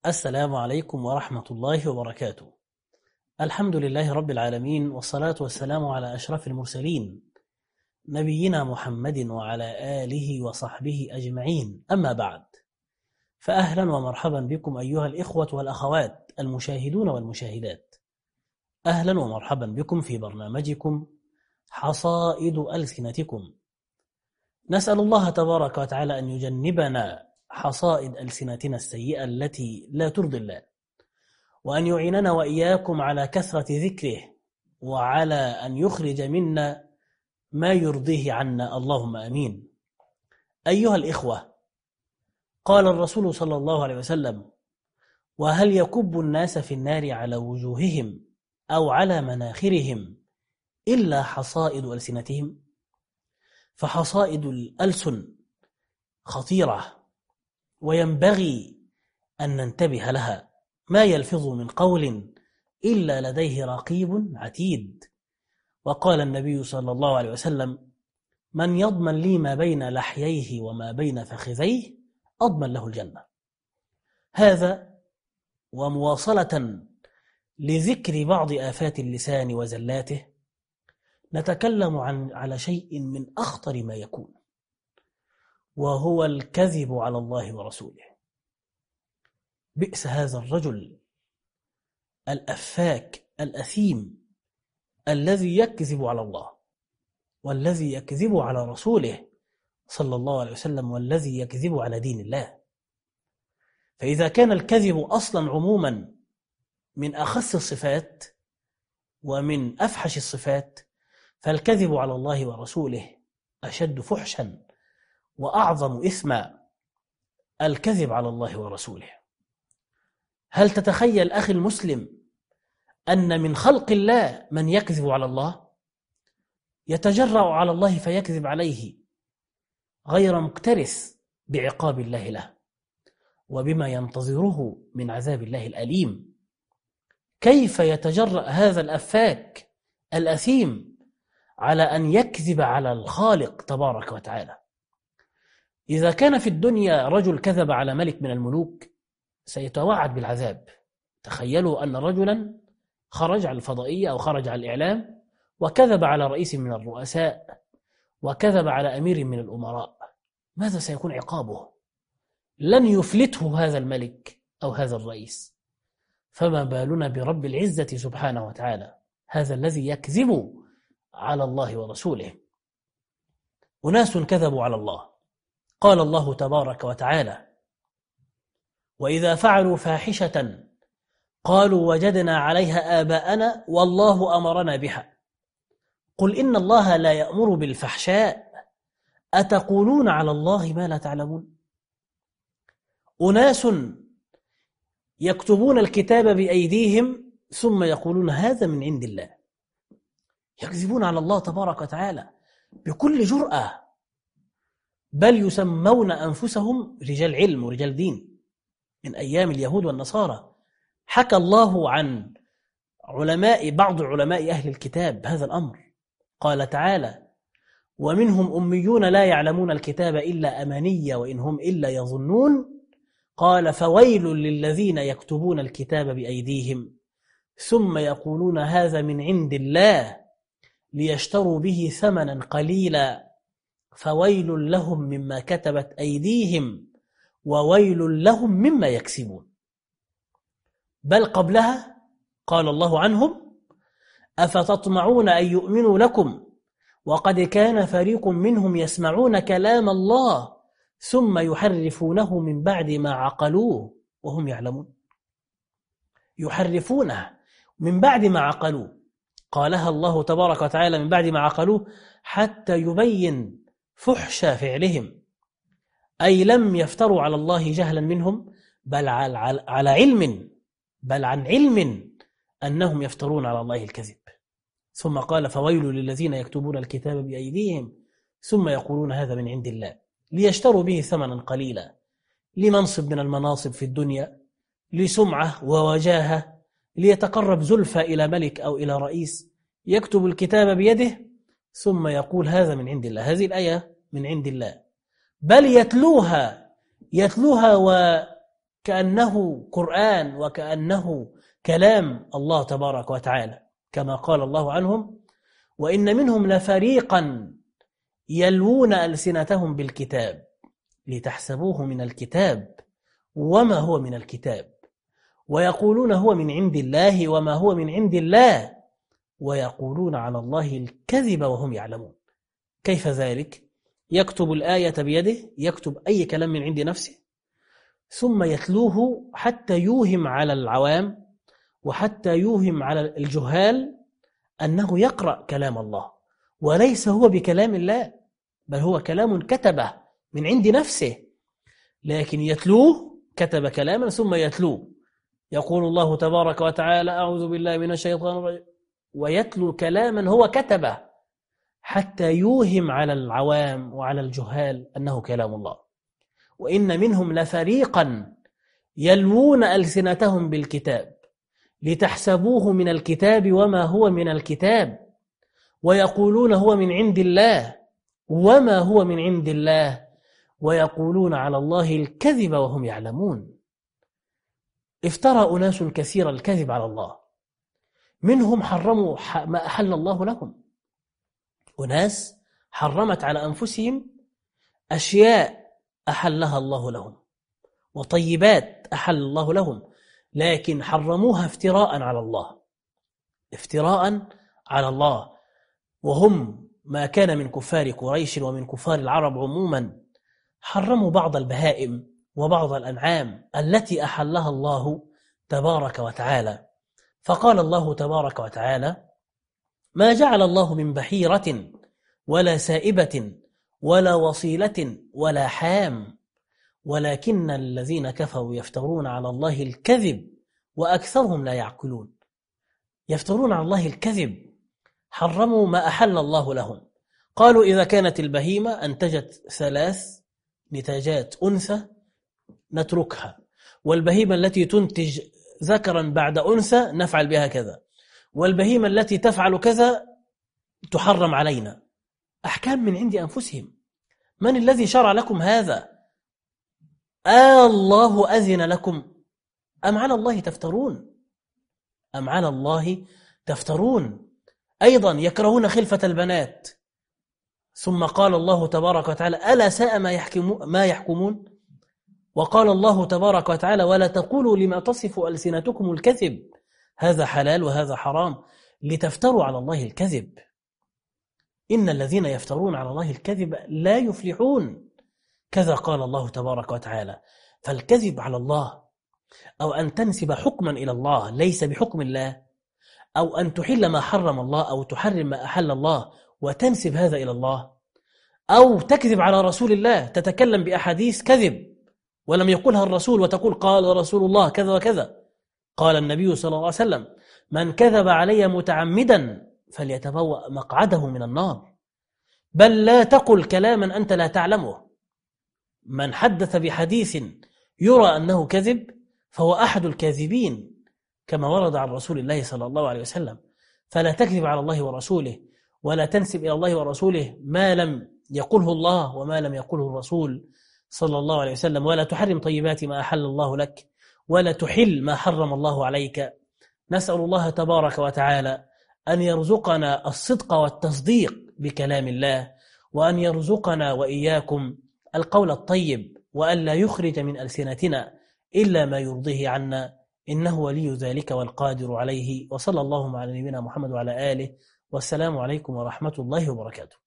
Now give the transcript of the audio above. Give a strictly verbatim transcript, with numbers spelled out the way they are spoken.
السلام عليكم ورحمة الله وبركاته. الحمد لله رب العالمين، والصلاة والسلام على أشرف المرسلين نبينا محمد وعلى آله وصحبه أجمعين، أما بعد، فأهلا ومرحبا بكم أيها الإخوة والأخوات المشاهدون والمشاهدات. أهلا ومرحبا بكم في برنامجكم حصائد ألسنتكم. نسأل الله تبارك وتعالى أن يجنبنا حصائد ألسنتنا السيئة التي لا ترضي الله، وأن يعيننا وإياكم على كثرة ذكره، وعلى أن يخرج منا ما يرضيه عنا، اللهم آمين. أيها الإخوة، قال الرسول صلى الله عليه وسلم: وهل يكب الناس في النار على وجوههم أو على مناخرهم إلا حصائد ألسنتهم؟ فحصائد الألسن خطيرة، وينبغي أن ننتبه لها. ما يلفظ من قول إلا لديه رقيب عتيد. وقال النبي صلى الله عليه وسلم: من يضمن لي ما بين لحييه وما بين فخذيه أضمن له الجنة. هذا ومواصلة لذكر بعض آفات اللسان وزلاته، نتكلم عن على شيء من أخطر ما يكون، وهو الكذب على الله ورسوله. بئس هذا الرجل الأفاك الأثيم الذي يكذب على الله، والذي يكذب على رسوله صلى الله عليه وسلم، والذي يكذب على دين الله. فإذا كان الكذب أصلا عموما من أخص الصفات ومن أفحش الصفات، فالكذب على الله ورسوله أشد فحشا وأعظم إثما. الكذب على الله ورسوله، هل تتخيل أخي المسلم أن من خلق الله من يكذب على الله، يتجرأ على الله فيكذب عليه غير مكترث بعقاب الله له وبما ينتظره من عذاب الله الأليم؟ كيف يتجرأ هذا الأفاك الأثيم على أن يكذب على الخالق تبارك وتعالى؟ إذا كان في الدنيا رجل كذب على ملك من الملوك سيتوعد بالعذاب. تخيلوا أن رجلا خرج على الفضائية أو خرج على الإعلام وكذب على رئيس من الرؤساء وكذب على أمير من الأمراء، ماذا سيكون عقابه؟ لن يفلته هذا الملك أو هذا الرئيس، فما بالنا برب العزة سبحانه وتعالى، هذا الذي يكذب على الله ورسوله. أناس كذبوا على الله. قال الله تبارك وتعالى: وإذا فعلوا فاحشة قالوا وجدنا عليها آباءنا والله أمرنا بها قل إن الله لا يأمر بالفحشاء أتقولون على الله ما لا تعلمون. أناس يكتبون الكتاب بأيديهم ثم يقولون هذا من عند الله، يكذبون على الله تبارك وتعالى بكل جرأة، بل يسمون أنفسهم رجال علم ورجال دين من أيام اليهود والنصارى. حكى الله عن علماء بعض علماء أهل الكتاب هذا الأمر، قال تعالى: ومنهم أميون لا يعلمون الكتاب إلا أماني وإن هم إلا يظنون. قال: فويل للذين يكتبون الكتاب بأيديهم ثم يقولون هذا من عند الله ليشتروا به ثمنا قليلا فويل لهم مما كتبت أيديهم وويل لهم مما يكسبون. بل قبلها قال الله عنهم: أفتطمعون أن يؤمنوا لكم وقد كان فريق منهم يسمعون كلام الله ثم يحرفونه من بعد ما عقلوه وهم يعلمون. يحرفونه من بعد ما عقلوه، قالها الله تبارك وتعالى من بعد ما عقلوه حتى يبين فحش فعلهم، أي لم يفتروا على الله جهلا منهم بل على علم بل عن علم أنهم يفترون على الله الكذب. ثم قال: فويل للذين يكتبون الكتاب بأيديهم ثم يقولون هذا من عند الله ليشتروا به ثمنا قليلا، لمنصب من المناصب في الدنيا، لسمعة ووجاهة، ليتقرب زلفى إلى ملك أو إلى رئيس، يكتب الكتاب بيده ثم يقول هذا من عند الله. هذه الآية من عند الله، بل يتلوها يتلوها كأنه قرآن وكأنه كلام الله تبارك وتعالى، كما قال الله عنهم: وإن منهم لفريقا يلوون ألسنتهم بالكتاب لتحسبوه من الكتاب وما هو من الكتاب ويقولون هو من عند الله وما هو من عند الله ويقولون على الله الكذب وهم يعلمون. كيف ذلك؟ يكتب الآية بيده، يكتب أي كلام من عند نفسه، ثم يتلوه حتى يوهم على العوام وحتى يوهم على الجهال أنه يقرأ كلام الله، وليس هو بكلام الله، بل هو كلام كتبه من عند نفسه، لكن يتلوه، كتب كلاما ثم يتلوه. يقول الله تبارك وتعالى: أعوذ بالله من الشيطان الرجيم، ويتلو كلاما هو كتبه حتى يوهم على العوام وعلى الجهال أنه كلام الله. وإن منهم لفريقا يلوون ألسنتهم بالكتاب لتحسبوه من الكتاب وما هو من الكتاب ويقولون هو من عند الله وما هو من عند الله ويقولون على الله الكذب وهم يعلمون. افترى أناس كثير الكذب على الله، منهم حرموا ما أحل الله لهم. أناس حرمت على أنفسهم أشياء أحلها الله لهم وطيبات أحل الله لهم، لكن حرموها افتراء على الله، افتراء على الله، وهم ما كان من كفار قريش ومن كفار العرب عموما. حرموا بعض البهائم وبعض الأنعام التي أحلها الله تبارك وتعالى. فقال الله تبارك وتعالى: ما جعل الله من بحيرة ولا سائبة ولا وصيلة ولا حام ولكن الذين كفروا يفترون على الله الكذب وأكثرهم لا يعقلون. يفترون على الله الكذب، حرموا ما أحل الله لهم. قالوا إذا كانت البهيمة أنتجت ثلاث نتاجات أنثى نتركها، والبهيمة التي تنتج ذكرا بعد أنثى نفعل بها كذا، والبهيمة التي تفعل كذا تحرم علينا. أحكام من عند أنفسهم. من الذي شرع لكم هذا؟ آه الله أذن لكم أم على الله تفترون؟ أم على الله تفترون؟ أيضا يكرهون خلفة البنات، ثم قال الله تبارك وتعالى: ألا ساء ما يحكمون, ما يحكمون. وقال الله تبارك وتعالى: ولا تقولوا لما تصف ألسنتكم الكذب هذا حلال وهذا حرام لتفتروا على الله الكذب. إن الذين يفترون على الله الكذب لا يفلحون. كذا قال الله تبارك وتعالى. فالكذب على الله، أو أن تنسب حكما إلى الله ليس بحكم الله، أو أن تحل ما حرم الله أو تحرم ما أحل الله وتنسب هذا إلى الله، أو تكذب على رسول الله، تتكلم بأحاديث كذب ولم يقولها الرسول وتقول قال رسول الله كذا وكذا. قال النبي صلى الله عليه وسلم: من كذب علي متعمدا فليتبوأ مقعده من النار. بل لا تقل كلاما أنت لا تعلمه. من حدث بحديث يرى أنه كذب فهو أحد الكاذبين، كما ورد عن رسول الله صلى الله عليه وسلم. فلا تكذب على الله ورسوله، ولا تنسب إلى الله ورسوله ما لم يقله الله وما لم يقله الرسول صلى الله عليه وسلم، ولا تحرم طيبات ما أحل الله لك، ولا تحل ما حرم الله عليك. نسأل الله تبارك وتعالى أن يرزقنا الصدق والتصديق بكلام الله، وأن يرزقنا وإياكم القول الطيب، وأن لا يخرج من ألسنتنا إلا ما يرضيه عنا، إنه ولي ذلك والقادر عليه. وصلى الله على نبينا محمد وعلى آله، والسلام عليكم ورحمة الله وبركاته.